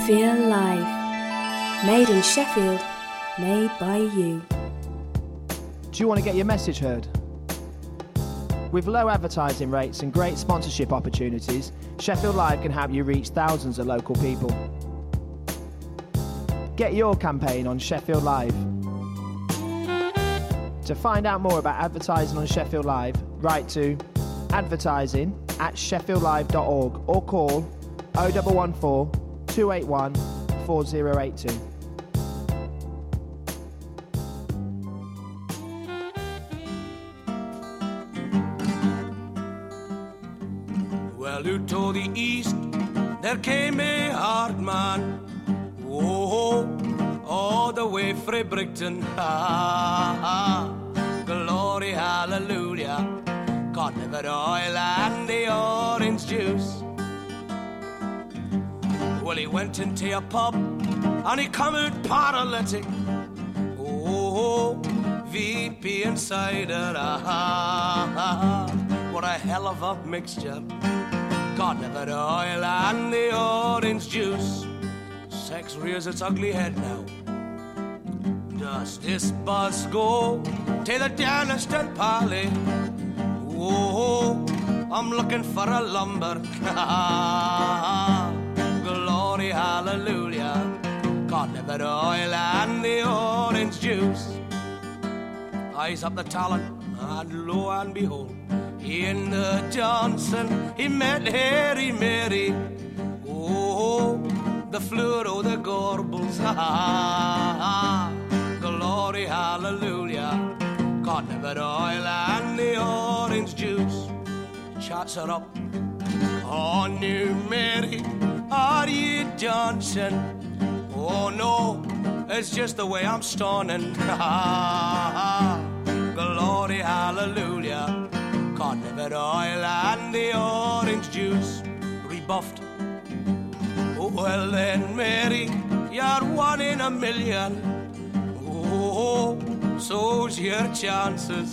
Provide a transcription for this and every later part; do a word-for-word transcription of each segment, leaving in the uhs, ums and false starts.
Sheffield Live. Made in Sheffield, made by you. Do you want to get your message heard? With low advertising rates and great sponsorship opportunities, Sheffield Live can help you reach thousands of local people. Get your campaign on Sheffield Live. To find out more about advertising on Sheffield Live, write to advertising at sheffield live dot org or call oh one one four, two eight one, four oh eight two. Well, out to the east, there came a hard man. Whoa, all the way from Brighton. Ha, ha, glory, hallelujah. God never oil and the orange juice. Well, he went into a pub and he come out paralytic. Oh, V P and cider. Ah, ha, ha, what a hell of a mixture. God never oil and the orange juice. Sex rears its ugly head now. Does this bus go to the Denniston Pally? Oh, I'm looking for a lumber. Glory, hallelujah. God never oil and the orange juice. Eyes up the talent, and lo and behold, in the Johnson, he met Harry Mary. Oh, the floor of the Gorbles. Glory, hallelujah. God never oil and the orange juice. Chats are up. Oh, new Mary, are you Johnson? Oh no, it's just the way I'm stoning. Glory, hallelujah. God never oil and the orange juice. Rebuffed. Oh, well then, Mary, you're one in a million. Oh, so's your chances.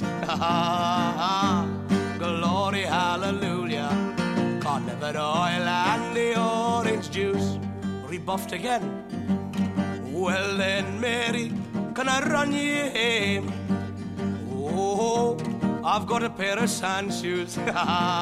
Glory, hallelujah. God never oil and the orange juice. Rebuffed again. Well then, Mary, can I run you home? Oh, I've got a pair of sand shoes. Yeah,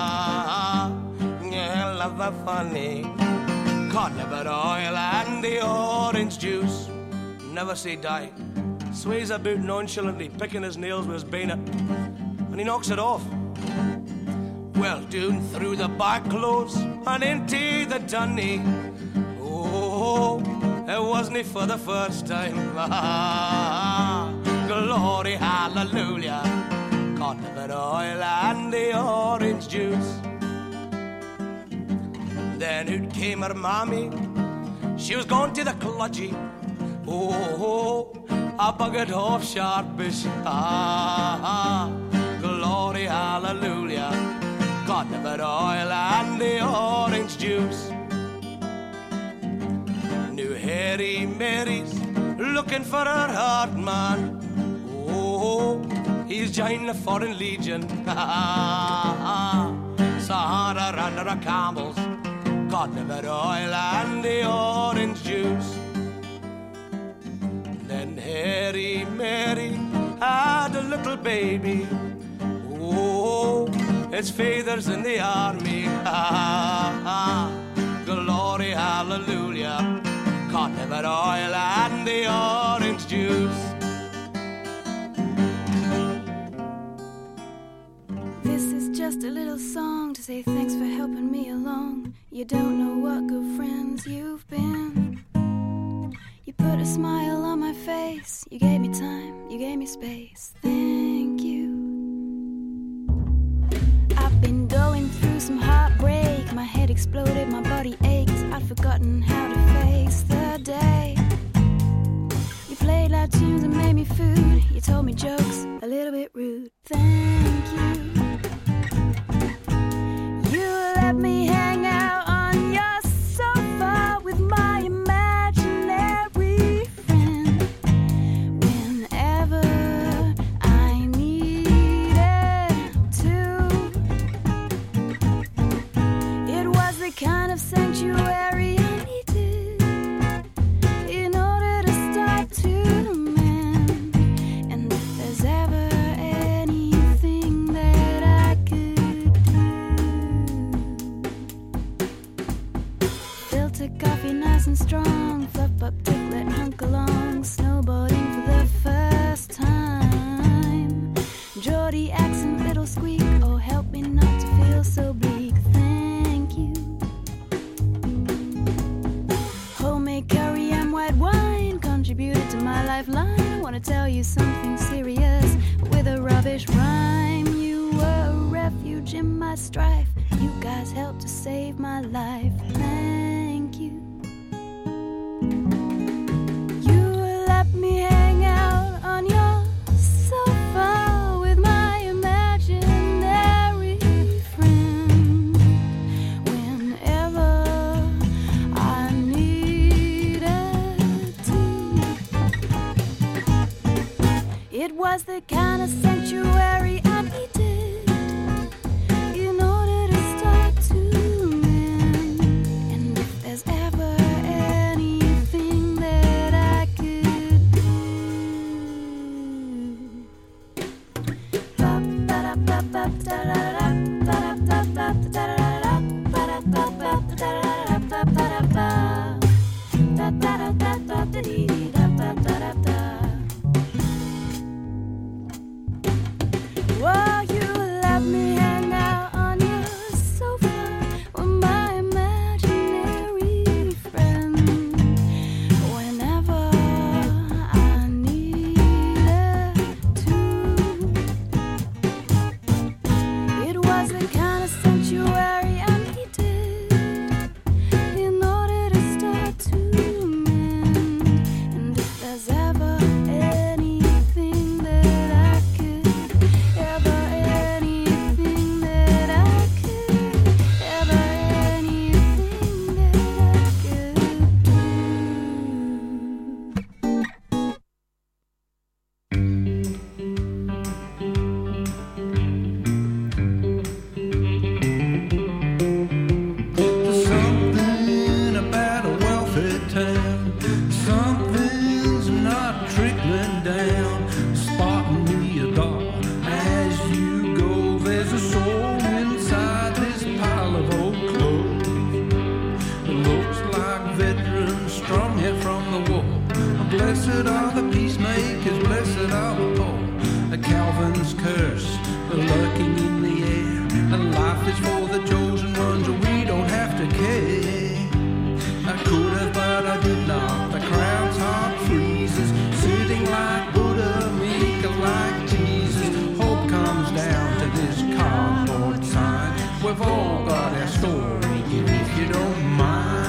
love that funny. God never oil and the orange juice. Never say die. Sways about nonchalantly, picking his nails with his bayonet, and he knocks it off. Well, down through the back close and into the dunny. Oh, it wasn't for the first time. Glory, hallelujah. God never oil and the orange juice. Then out came her mammy. She was going to the cludgy. Oh, a buggered off sharpish. Ah, glory, hallelujah. God never oil and the orange juice. New Harry Mary's looking for her heart man. Oh, he's joined the Foreign Legion. Sahara under a camels. God never oil and the orange juice. Then Harry Mary had a little baby. Oh, his father's in the army. Glory, hallelujah. God never oil and the orange juice. This is just a little song to say thanks for helping me along. You don't know what good friends you've been. You put a smile on my face. You gave me time, you gave me space. Thank you. I've been going through some heartbreak. My head exploded, my body ached. I'd forgotten how to face the day. You played loud tunes and made me food. You told me jokes, a little bit rude. Thank you. You let me hang out on your sofa with my imaginary friend whenever I needed to. It was the kind of sanctuary I needed. filter coffee nice and strong. Fluff up, ticklet, hunk along. Snowboarding for the first time. Geordie accent, little squeak. Oh, help me not to feel so bleak. Thank you. Homemade curry and white wine contributed to my lifeline. I want to tell you something serious with a rubbish rhyme. You were a refuge in my strife. You guys helped to save my life. Thank you. You let me hang out on your sofa with my imaginary friend whenever I needed to. It was the kind of sanctuary I needed. Whoa, you let me hang out on your sofa with my imaginary friend whenever I needed to. It was the kind of sanctuary I needed in order to start to mend. And if there's ever anything that I could, ever anything that I could, ever anything that I could do. There's something about a welfare town. Something's not trickling down. Spotting me a bar as you go. There's a soul inside this pile of old clothes. It looks like veterans strung here from the war. Blessed are the peacemakers, blessed are the poor. A Calvin's curse, lurking in the air. And life is for the chosen ones, we don't have to care. I could have, but I did not. The crowd's heart freezes, sitting like Buddha, meek like Jesus. Hope comes down to this cardboard sign. We've all got our story, if you don't mind.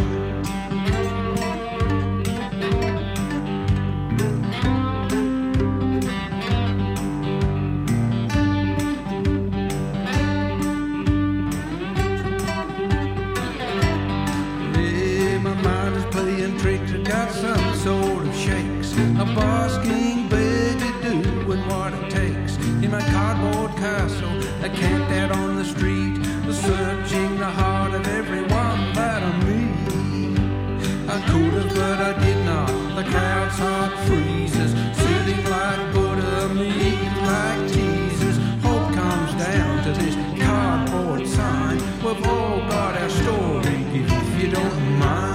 Yeah, my mind is playing tricks. I got some sort of shakes. A basking beggar doing what it takes. In my cardboard castle, I camped out on the street, searching the heart of everyone that I meet. I could have, but I did not. The crowd's heart freezes, sitting like Buddha, meek like Jesus. Hope comes down to this cardboard sign. We've all got our story, if you don't mind.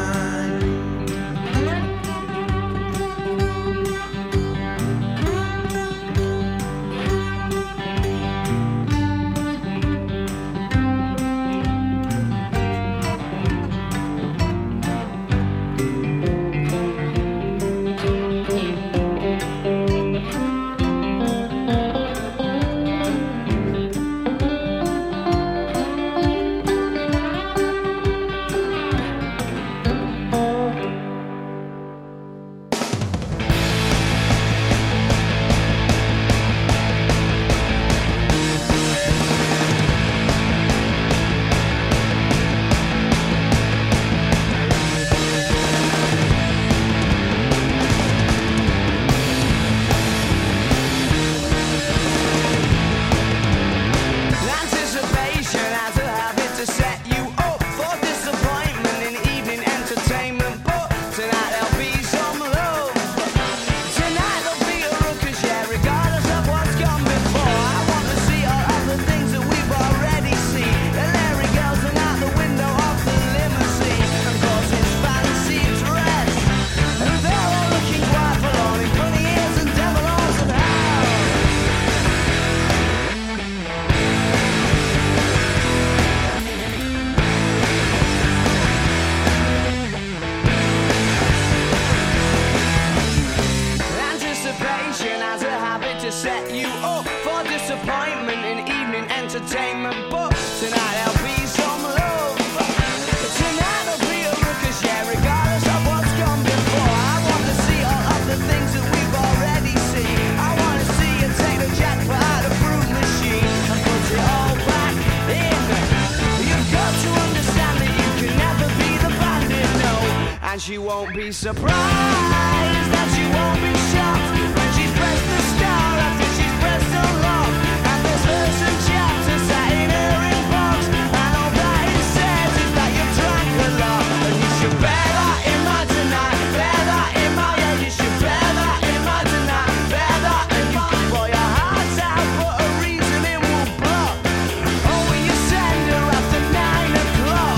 And she won't be surprised, and she won't be shocked when she's pressed the star after she's pressed the lock. And there's verse and chapter sat in her inbox, and all that it says is that you drank a lot. And you should bear that in mind tonight, bear that in mind, yeah, you should bear that in mind tonight, bear that. And you can pour your heart out, but a reason it will block. Oh, will you send her after nine o'clock?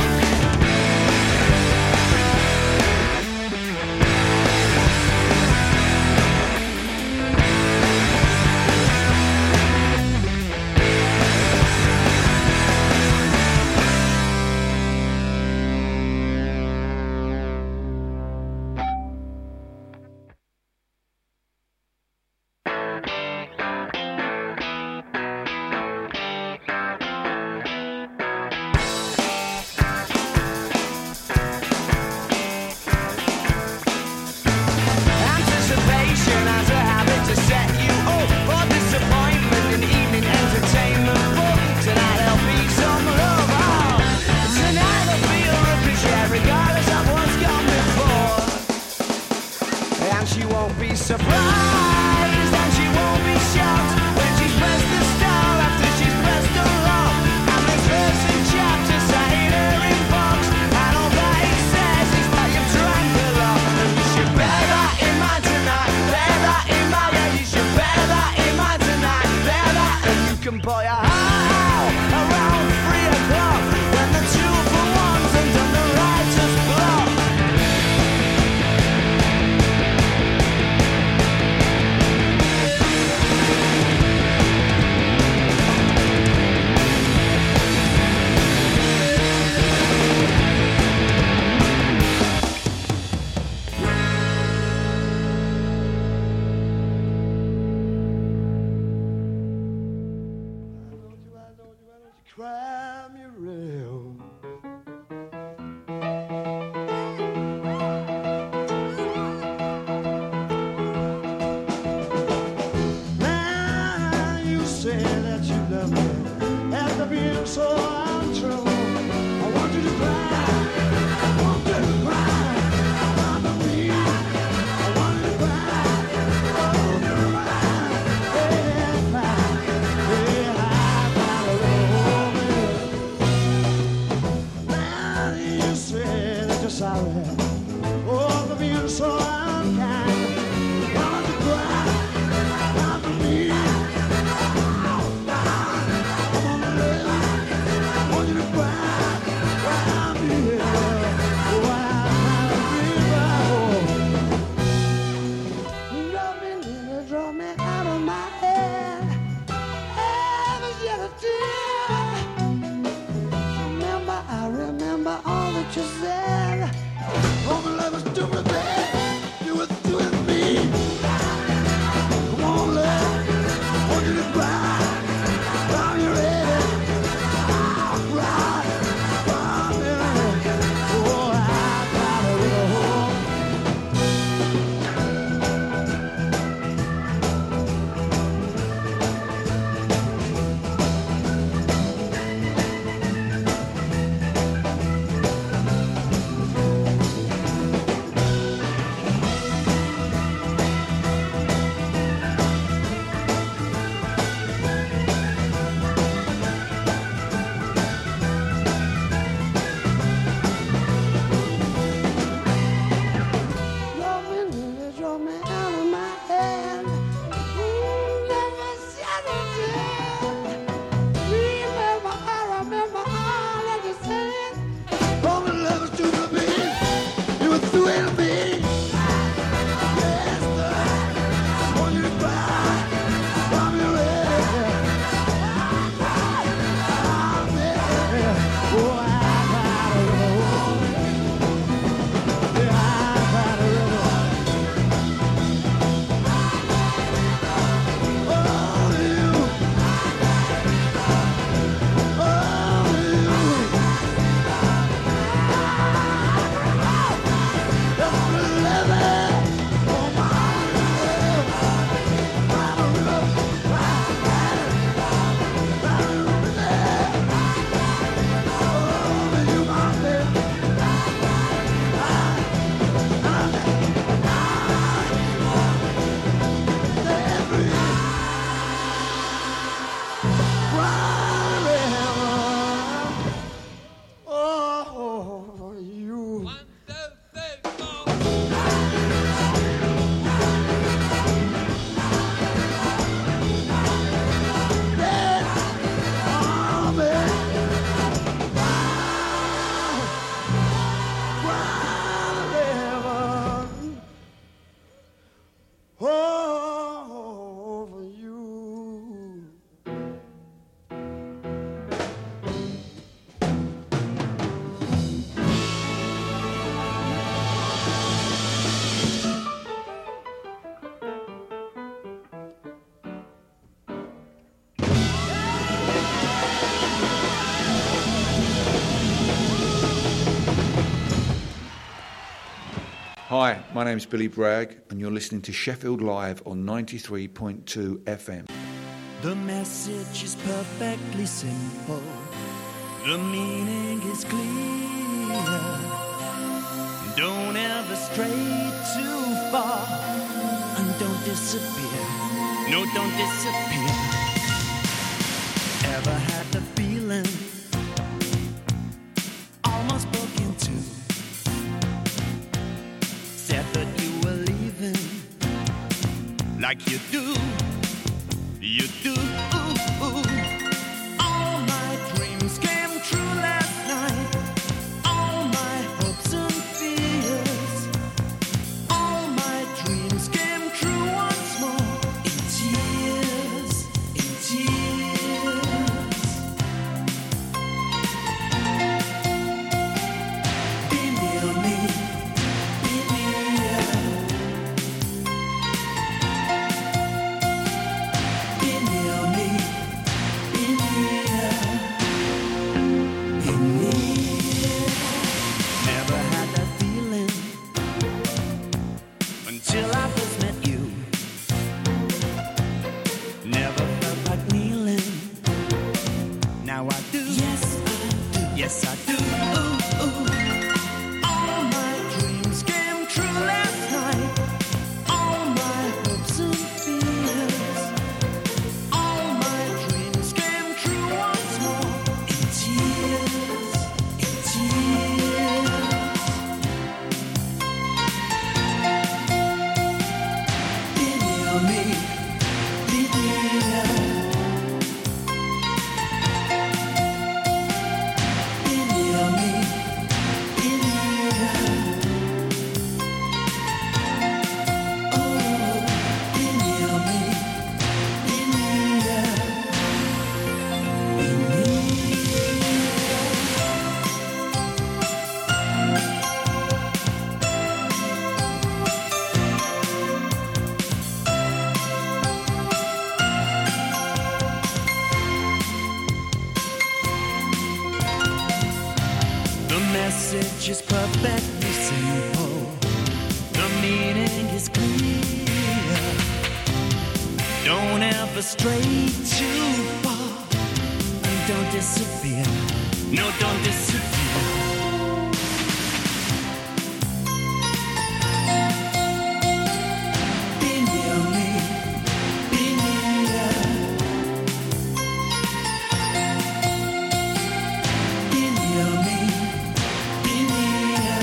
Anticipation has a habit to set you up for disappointment in evening entertainment. But tonight there'll be some love. Oh, tonight there'll be a rubbish, yeah, regardless of what's gone before. And she won't be surprised, and she won't be shocked when she's pressed the star after she's pressed the lock. And there's verse and chapter sat in her inbox, and all that it says is that you've drank a lot. And you should bear that in mind tonight, bear that in mind, yeah, you should bear that in mind tonight, bear that. And you can pour your heart out around three o'clock when the two for ones and done the writer's block. Cry me real. Now you say that you love me after being so untrue. I want you to cry. I want you to cry. I want to be. I want you to cry. I want you to cry. Yeah, cry. Yeah, I gotta roll. Now you say that you're sorry. Oh, for being so unkind. I want you to cry. I want to be. I want you to cry. Cry me. Oh, I love me, little, draw me out of my head. Haven't shed a tear. Remember, I remember all that you said. Oh, my love is stupid, babe. Hi, my name's Billy Bragg, and you're listening to Sheffield Live on ninety-three point two F M. The message is perfectly simple. The meaning is clear. Don't ever stray too far, and don't disappear. No, don't disappear. Ever had the feeling almost broke into? Said that you were leaving, like you do, you do. All my dreams came true last night. All my hopes and fears. All my dreams came true once more. In tears, in tears. Be near me. Till I first met you, never felt like kneeling. Now I do. Yes, I do. Yes, I do. Ooh, ooh. All my dreams came true last night. All my hopes and fears. All my dreams came true once more. In tears, in tears. Me, be near. Be near me, be near. Oh, be near me, be near. Be The message is perfectly simple. The meaning is clear. Don't ever stray too far, and don't disappear. No, don't disappear. Be near me, be near. Be near me. Be near.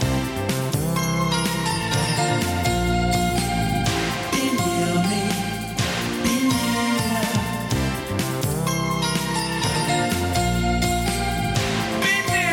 Be near me. Be near. Be near.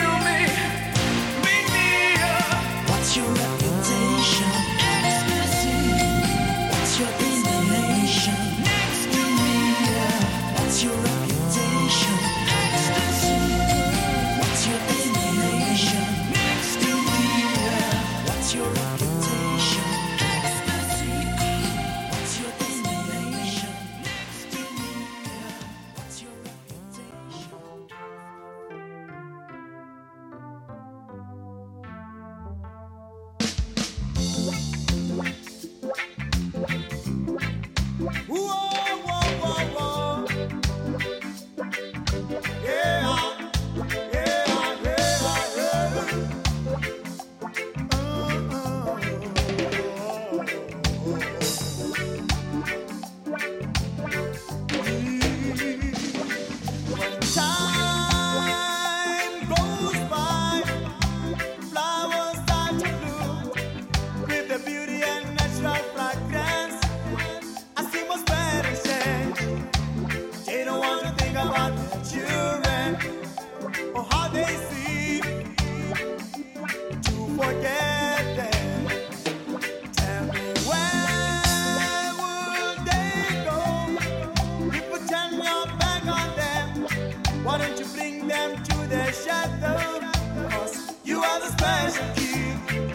forget them. Tell me where would they go? If you turn your back on them, why don't you bring them to their shadow? 'Cause you are the special key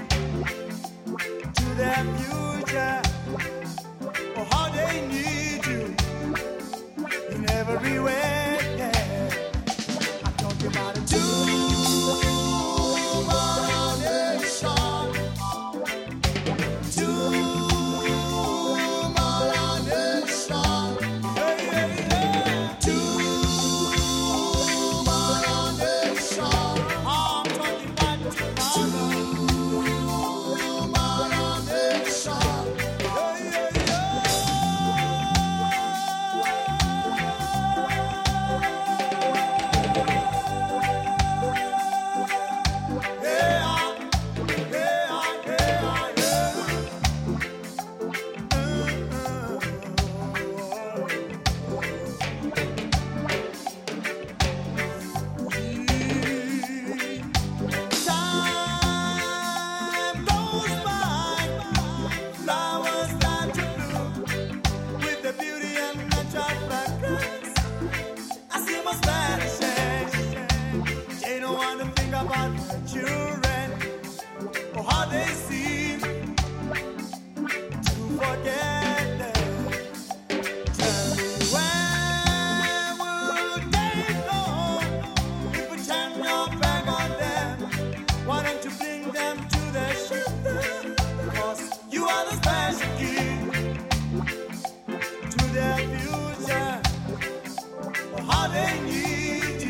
to their future. Oh, how they need you in every way. Yeah. I'm talking about it too.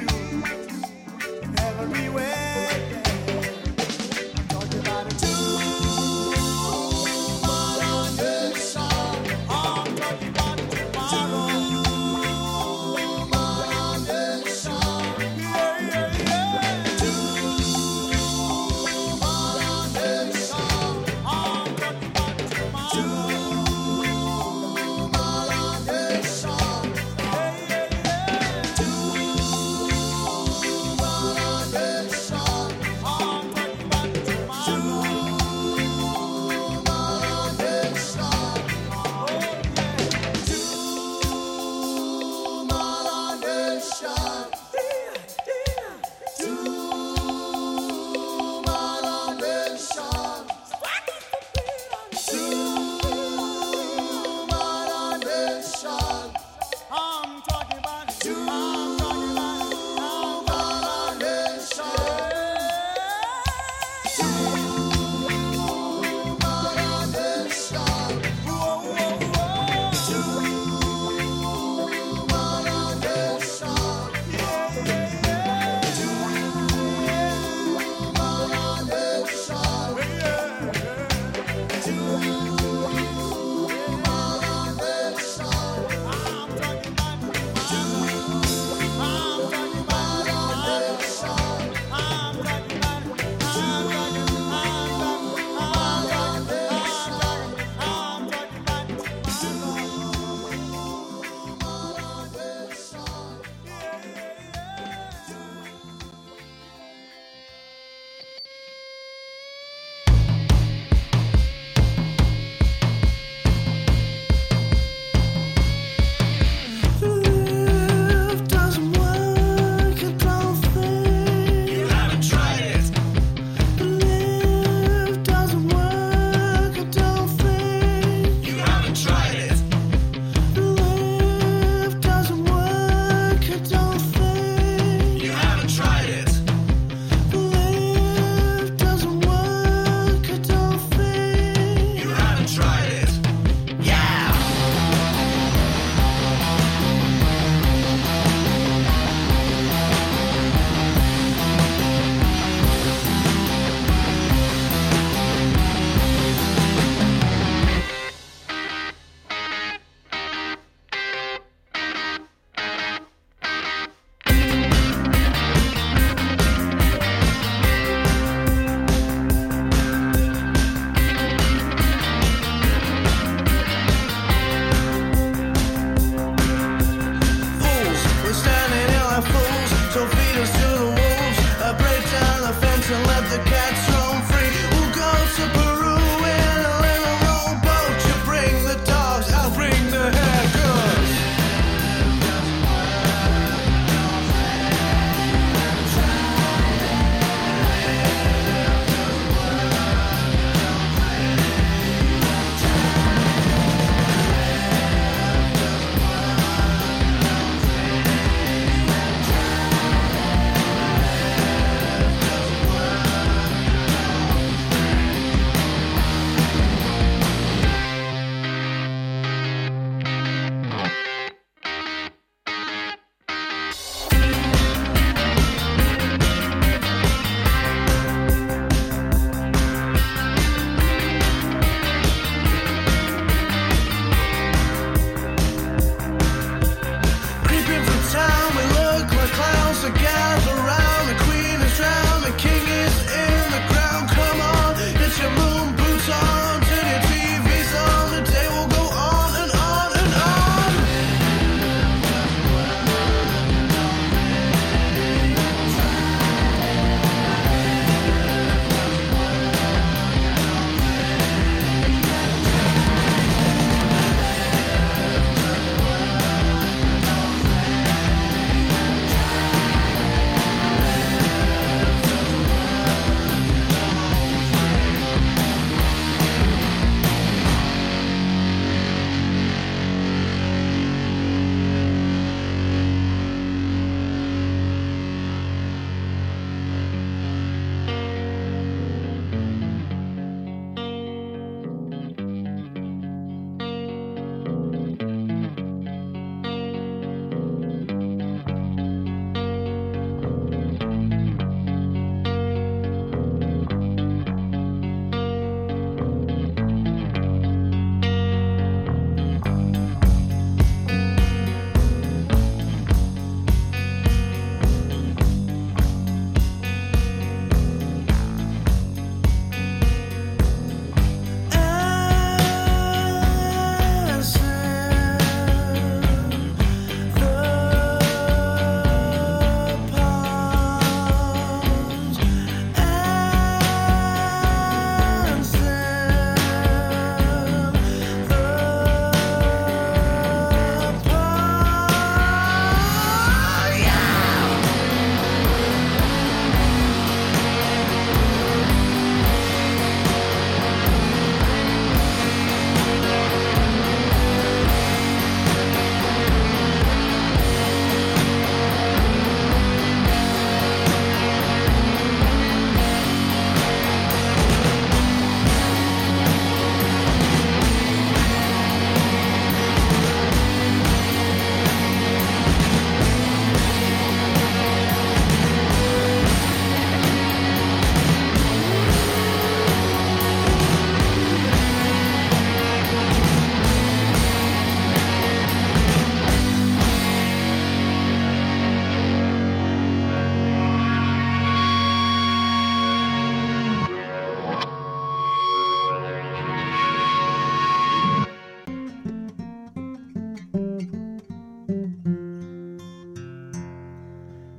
Everywhere, yeah. I'm talking about it too.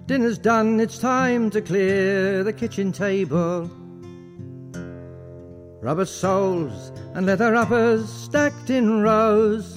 Dinner's done, it's time to clear the kitchen table. Rubber soles and leather uppers stacked in rows.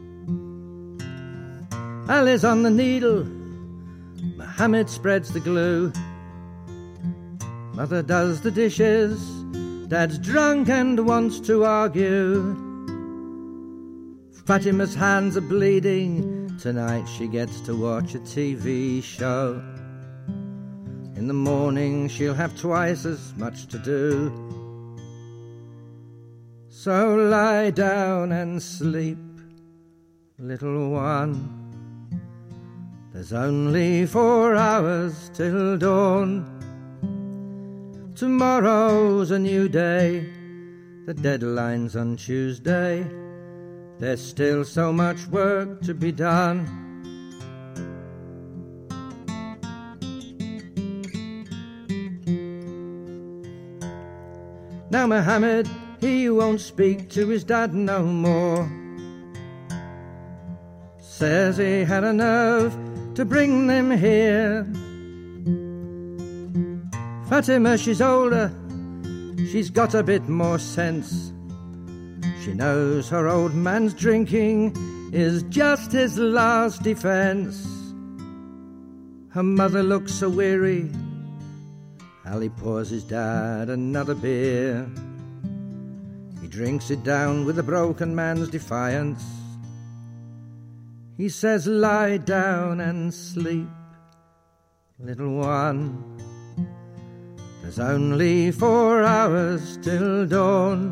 Al is on the needle, Mohammed spreads the glue. Mother does the dishes, Dad's drunk and wants to argue. Fatima's hands are bleeding, tonight she gets to watch a T V show. In the morning she'll have twice as much to do. So lie down and sleep, little one. There's only four hours till dawn. Tomorrow's a new day, the deadline's on Tuesday. There's still so much work to be done. Now Mohammed, he won't speak to his dad no more. Says he had a nerve to bring them here. Fatima, she's older, she's got a bit more sense. She knows her old man's drinking is just his last defense. Her mother looks so weary, Ali pours his dad another beer. He drinks it down with a broken man's defiance. He says, lie down and sleep, little one. There's only four hours till dawn.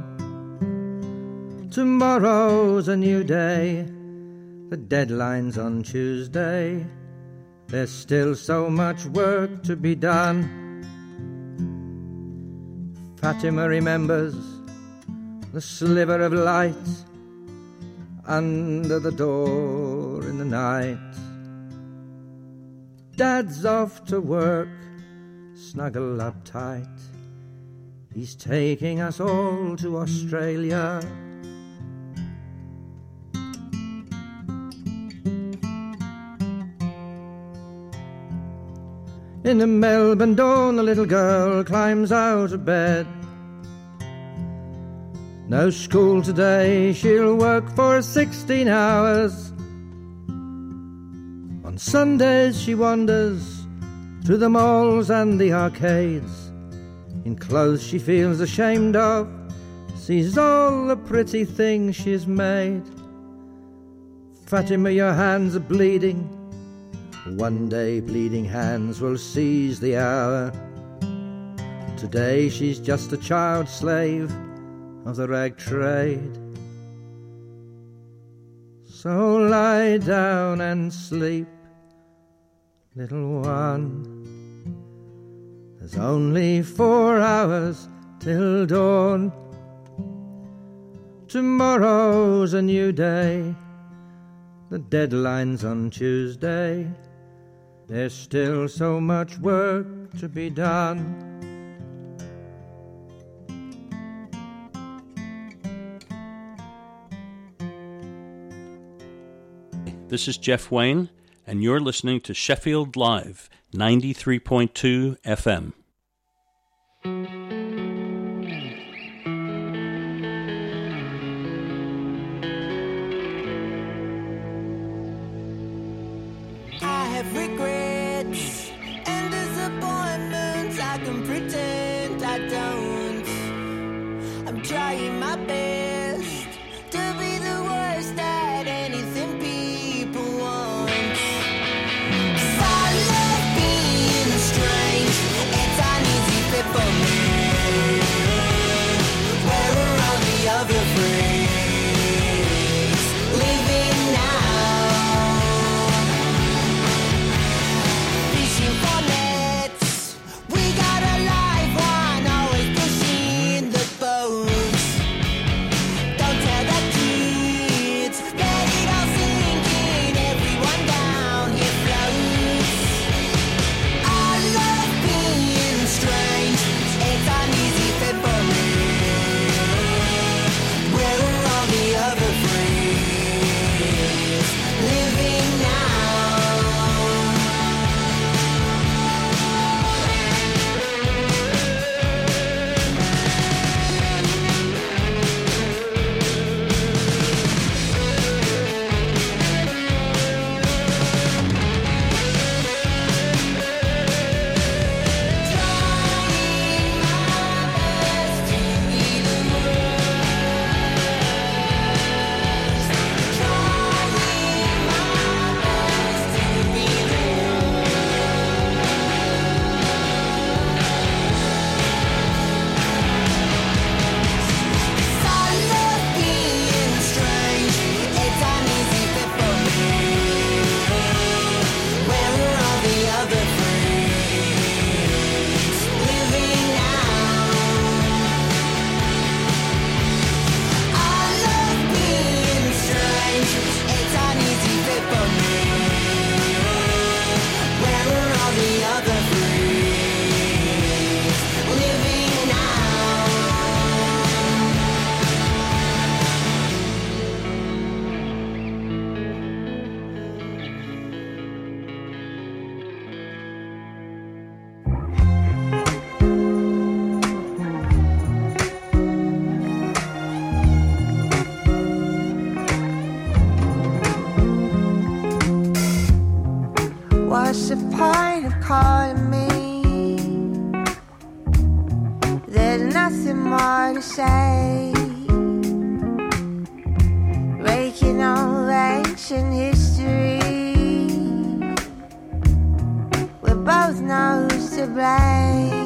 Tomorrow's a new day, the deadline's on Tuesday. There's still so much work to be done. Fatima remembers the sliver of light under the door in the night. Dad's off to work, snuggle up tight. He's taking us all to Australia. In the Melbourne dawn, a little girl climbs out of bed. No school today, she'll work for sixteen hours. On Sundays she wanders through the malls and the arcades, in clothes she feels ashamed of, sees all the pretty things she's made. Fatima, your hands are bleeding. One day bleeding hands will seize the hour. Today she's just a child slave of the rag trade. So lie down and sleep, little one. There's only four hours till dawn. Tomorrow's a new day, the deadline's on Tuesday. There's still so much work to be done. This is Jeff Wayne, and you're listening to Sheffield Live, ninety-three point two F M. I have regrets and disappointments. I can pretend I don't. I'm trying my best to be the worst at anything people want. 'Cause I love being strange. It's an easy fit for me. Where are all the other friends? Living now, fishing for nets. We got a live one, always pushing the boat. point of calling me. There's nothing more to say. Raking on ancient history. We both know who's to blame.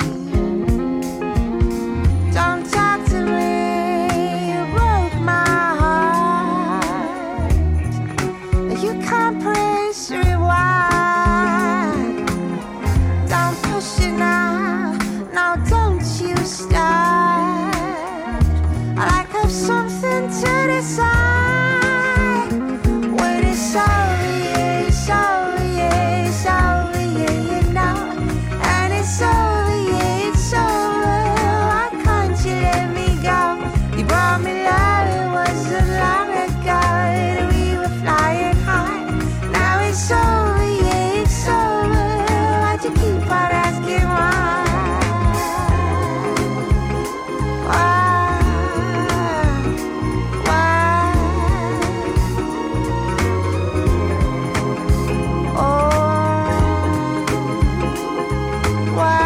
Don't talk to me, you broke my heart. You can't press rewind. Don't push it now, no, don't you start. I like have something to decide. When it's over, yeah, it's over, yeah, it's over, yeah, you know. And it's over, yeah, it's over. Why can't you let me go? You brought me love, it wasn't long ago that we were flying high. Now it's over, yeah, it's over. Why'd you keep on asking why? Why? Why? Oh, why?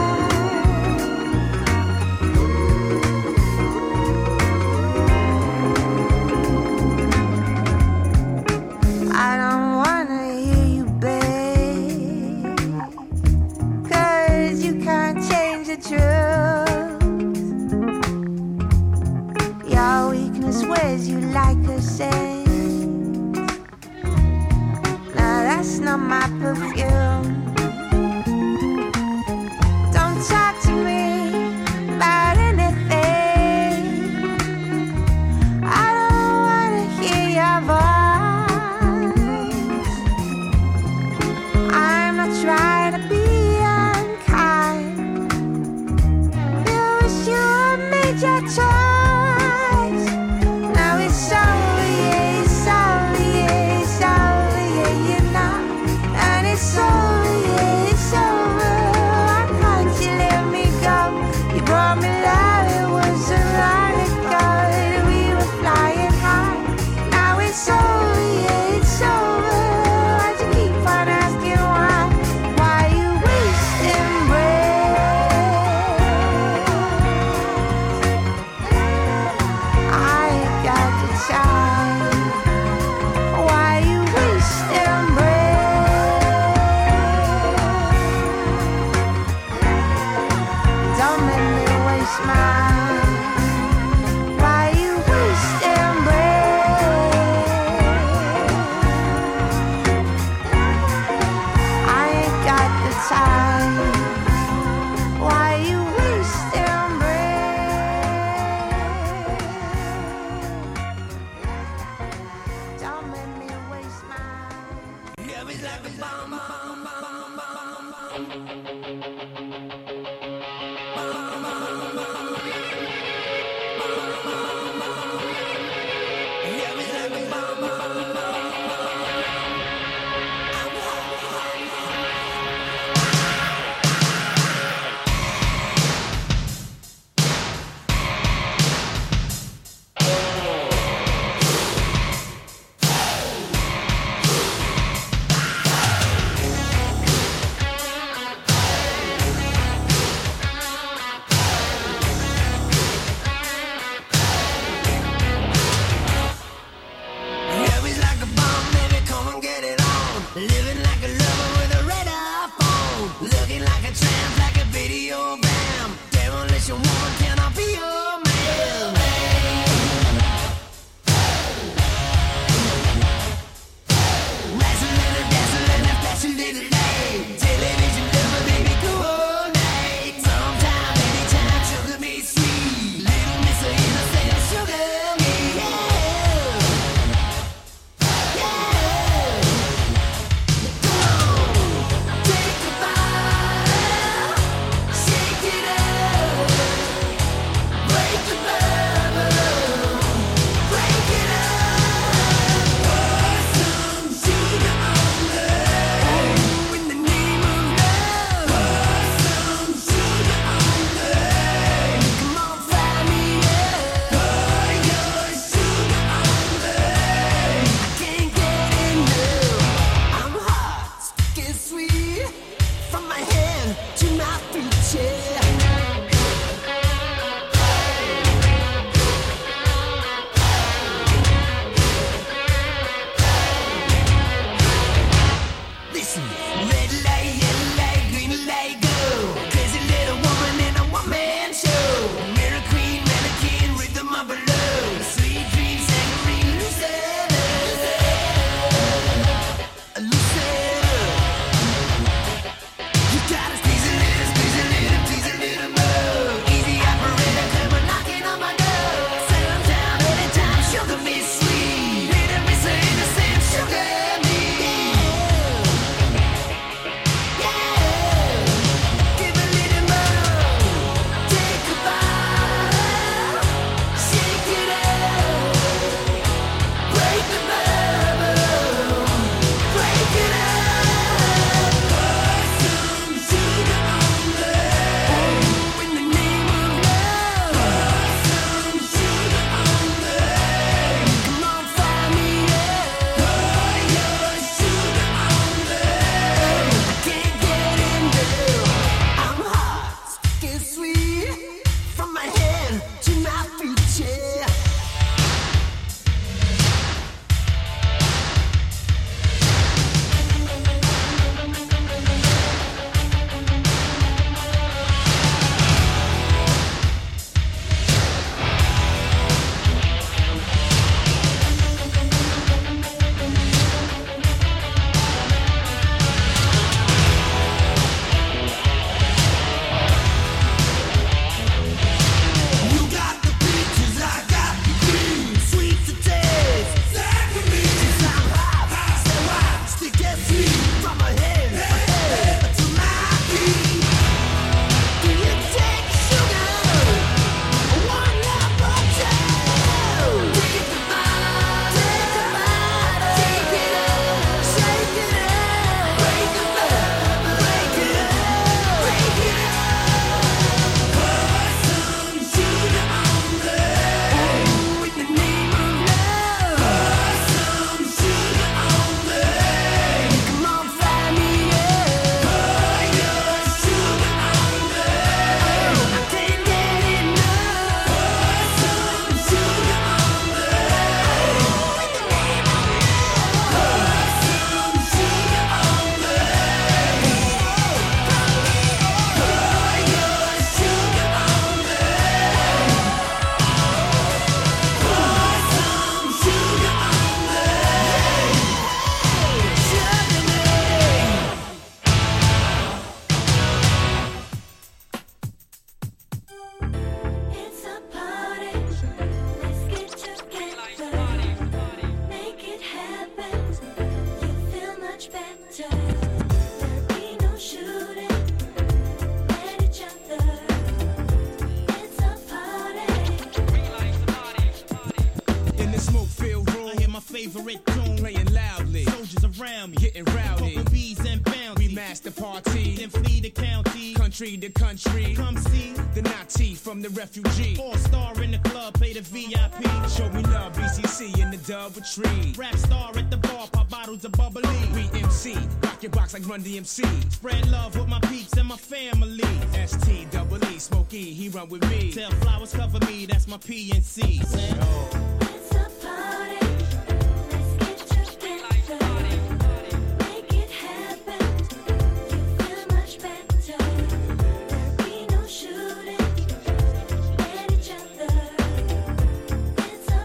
I don't wanna hear you beg, 'cause you can't change the truth. Your weakness wears you like a saint. Now that's not my perfume. Don't talk to me about anything. I don't wanna hear your voice. I'm not trying to be unkind. You wish you had made your choice. Now it's over, yeah, it's over, yeah, it's over, yeah, you know. And it's over, getting rowdy. Couple bees and bounty. We master party. Then flee the county. Country to country. Come see the Nazi from the refugee. Four star in the club, pay the V I P. Show me love, B C C in the dub retreat. Rap star at the bar, pop bottles of bubbly. We M C, rock your box like Run D M C. Spread love with my peeps and my family. S T double E, Smokey, he run with me. Tell flowers cover me, that's my P N C. Say, oh. It's a party. Let's get together. Make it happen. You feel much better. There'll be no shooting at each other. It's a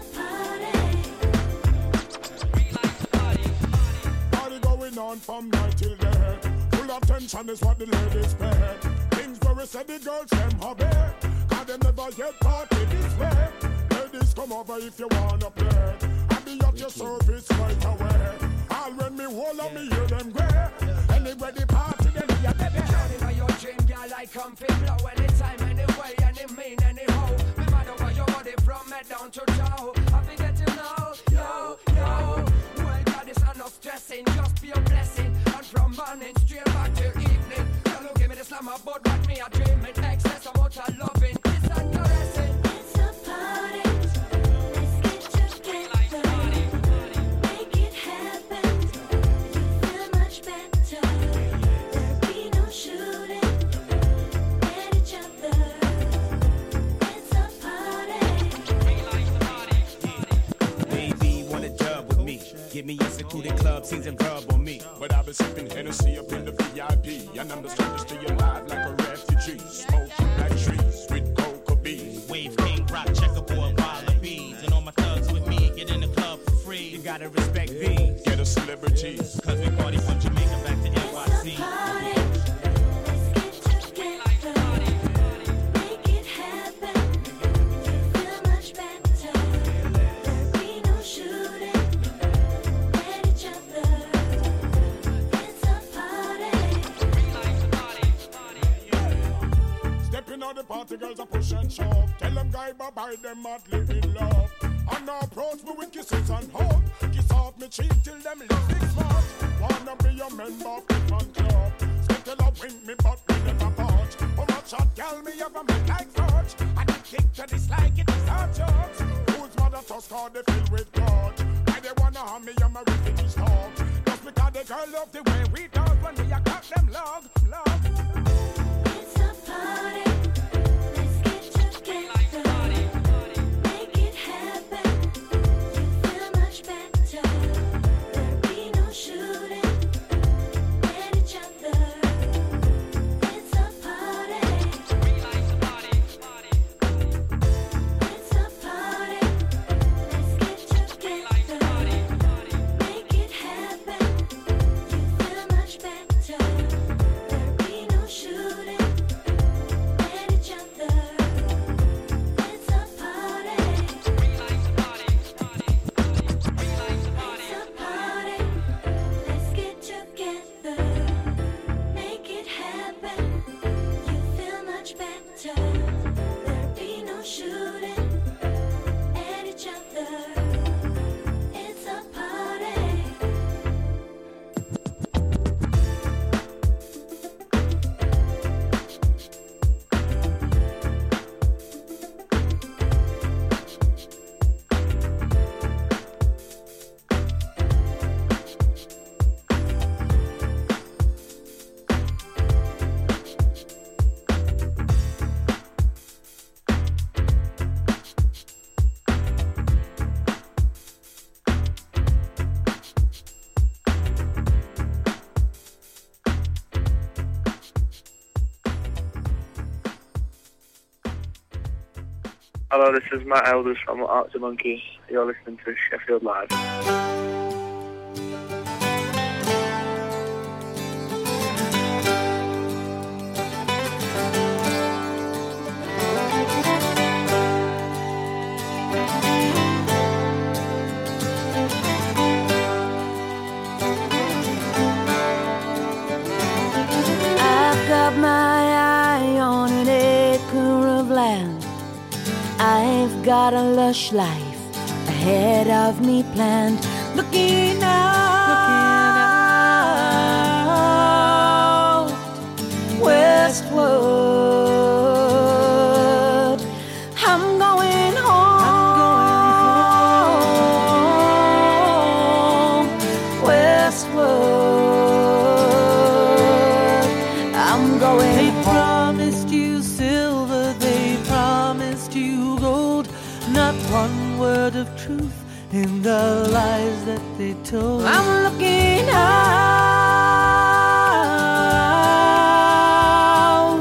party. Party going on from night till day. Full attention is what the ladies pay. Things where we say the girls them hobby. Cause them never get party this way. Ladies come over if you wanna play. I'll be at your service right away. All when me hold on me hear them gray. Anyway the party then we are baby. Johnny by your dream girl I come fit blow. Anytime, anyway, any mean, anyhow. Me matter where your body from me down to toe. I forget to know, yo, yo. Well God is enough stressing, just be a blessing. And from morning straight back till evening. Now look give me the slam about what me a dreaming. Excess amount of loving, kiss and caressing. It's a party. Let's get together. Make it happen. You feel much better. There'll be no shooting at each other. It's a party. Baby, wanna dub with me. Give me a secluded club, scenes and verb on me. But I've been sipping Hennessy up in the V I P. And I'm just trying to stay alive like a refugee. Smoking black trees with coca beans. Wave king, rock, checkerboard, wallabies. And all my thugs with me, get in the club for free. You gotta respect these. Get a celebrities. Cause we party from Jamaica back to N Y C. Make it happen. You feel much better. There'll be no shooting at each other. It's a party. Stepping on the party, girls are push and shove. Tell them guy bye bye, them madly in love. And now approach me with kisses and hug. Kiss off me cheek till them lips smart. Wanna be a member of the fan club. Still a wing me but me never budge. Oh my shot girl me ever make like touch. And the kick to dislike it is our jokes. Whose mother toss card they fill with grudge. Why they wanna harm me and my refugee talk. Just because the girl love the way we talk. When we a clap them love, love. It's a party. Let's get together. Make it happen. You feel much better. There'll be no shooting at each other. It's a party. It's a party. Let's get together. Make it happen. You feel much better. There'll be no shooting at each other. It's a party. It's a party. Let's get together. Make it happen. You feel much better. There'll be no shooting at each other. It's a party. Hello, this is Matt Elders from Arctic Monkeys. You're listening to Sheffield Live. I've got my eye on an acre of land. I've got a lush life ahead of me planned. Looking out, not one word of truth in the lies that they told. I'm looking out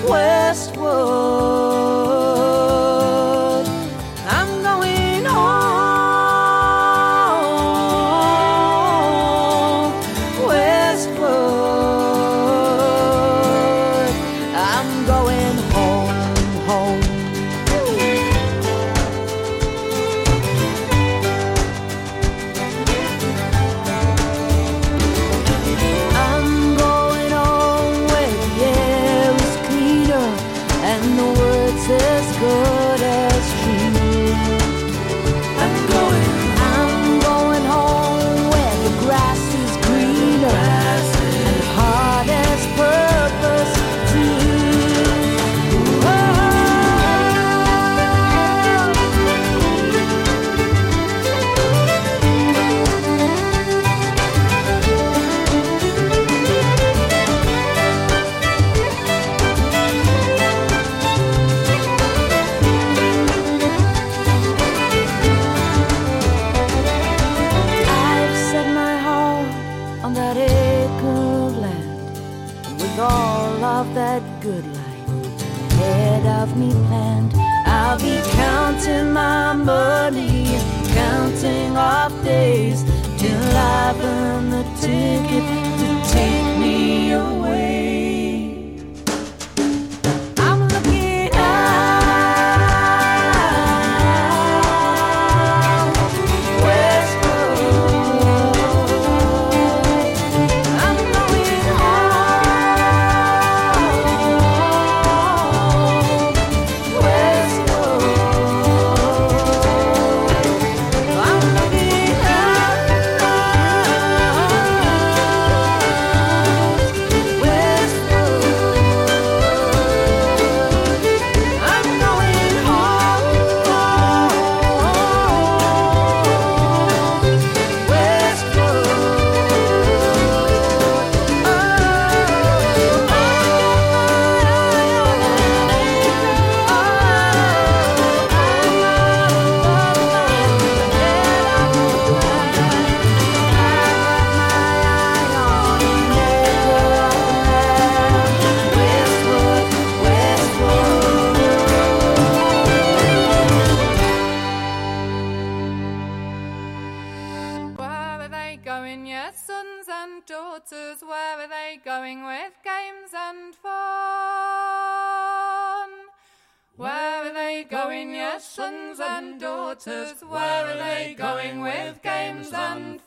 westward. I'm going home westward. I'm going home, home. As good as true. I'm going, I'm going home where the grass is greener and heart has purpose all of that good life ahead of me planned. I'll be counting my money, counting off days till I've earned the ticket to take me away. I'm looking out westward. I'm going home westward. I'm looking out daughters, where are they going with games and fun? Where are they going, yes, sons and daughters? Where are they going with games and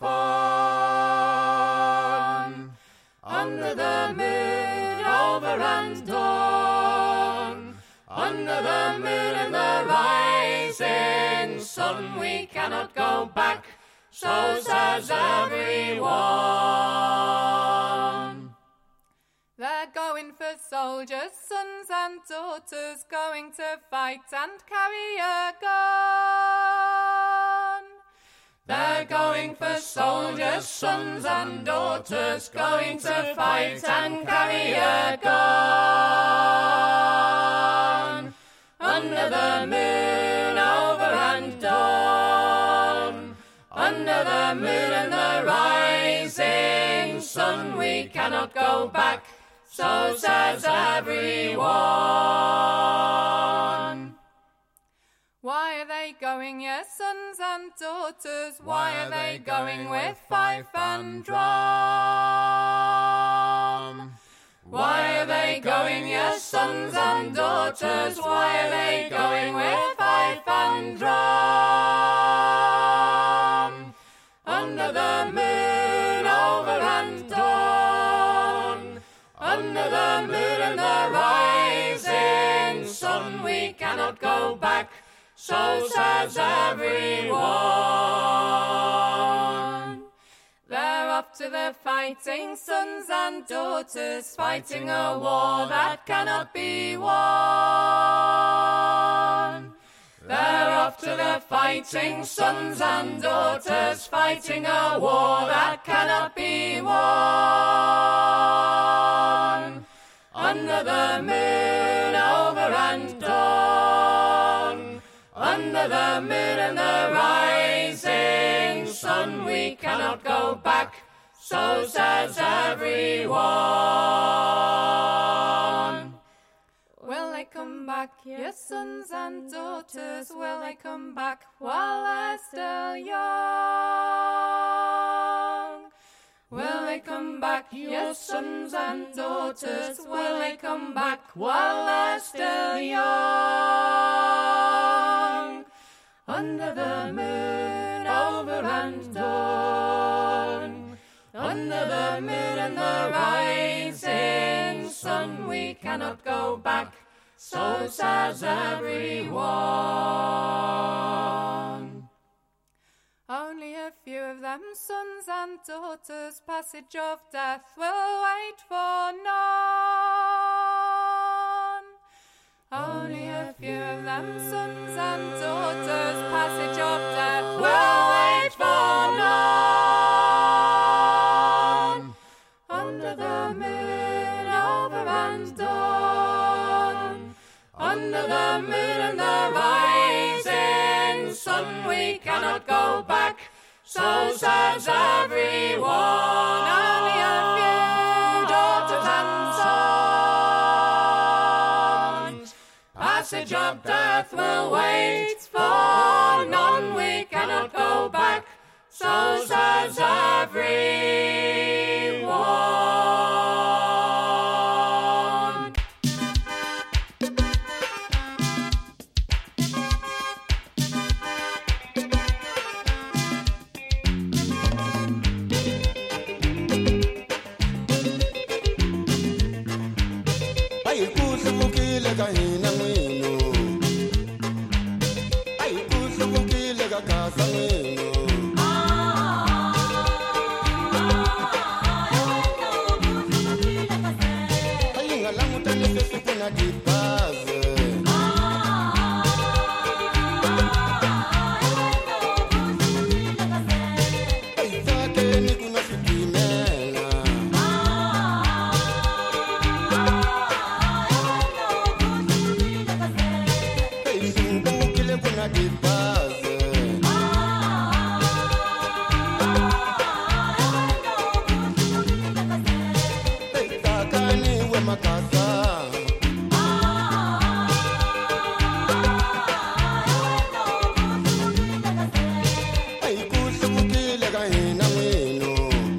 fun? Under the moon, over and dawn, under the moon and the rising sun, we cannot go back, so says everyone. They're going for soldiers, sons and daughters, going to fight and carry a gun. They're going for soldiers, sons and daughters, going to fight and carry a gun. Under the moon, over and dawn, under the moon and the rising sun, we cannot go back, so says everyone. Why are they going, yes, sons and daughters? Why are they going with fife and drum? Why are they going, yes, sons and daughters? Why are they going with fife and drum? Under the moon, over and dawn, under the moon and the rising sun, we cannot go back, so says everyone. They're up to the fighting, sons and daughters, fighting a war that cannot be won. They're off to the fighting, sons and daughters, fighting a war that cannot be won. Under the moon, over and dawn, Under the moon and the rising sun, we cannot go back, so says everyone. Will they come back, your sons and daughters? Will they come back while they're still young? Will they come back, your sons and daughters? Will they come back while they're still young? Under the moon, over and dawn, under the moon and the rising sun, we cannot go back, so says everyone. Only a few of them sons and daughters, passage of death will wait for none. Only a few of them sons and daughters, passage of death will wait for none. Under the moon, over and dawn, under the moon and the rising sun, we cannot go back, so says everyone. Only a few daughters and sons, passage of death will wait for none, we cannot go back, so says everyone. Ay kusa mukile kahina mwino, ay kusa mukile kakasa mwino. Ay ngalangu tani sesi kuna dipaze. Ay sake ni kuna sitimela. Kuna dipaze. Takani we makasa. Ay kusukile kahina mwino.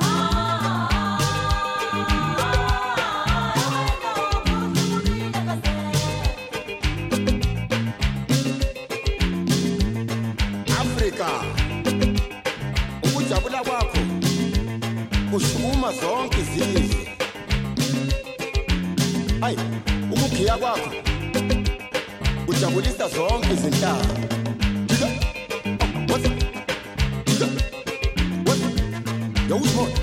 Ukujabula kwakho kushuma zonke izizwe. Hayi, ukukhiya kwakho kujabulisa zonke izinhlanga. Jika. What? Jika. What? Yo, who's more?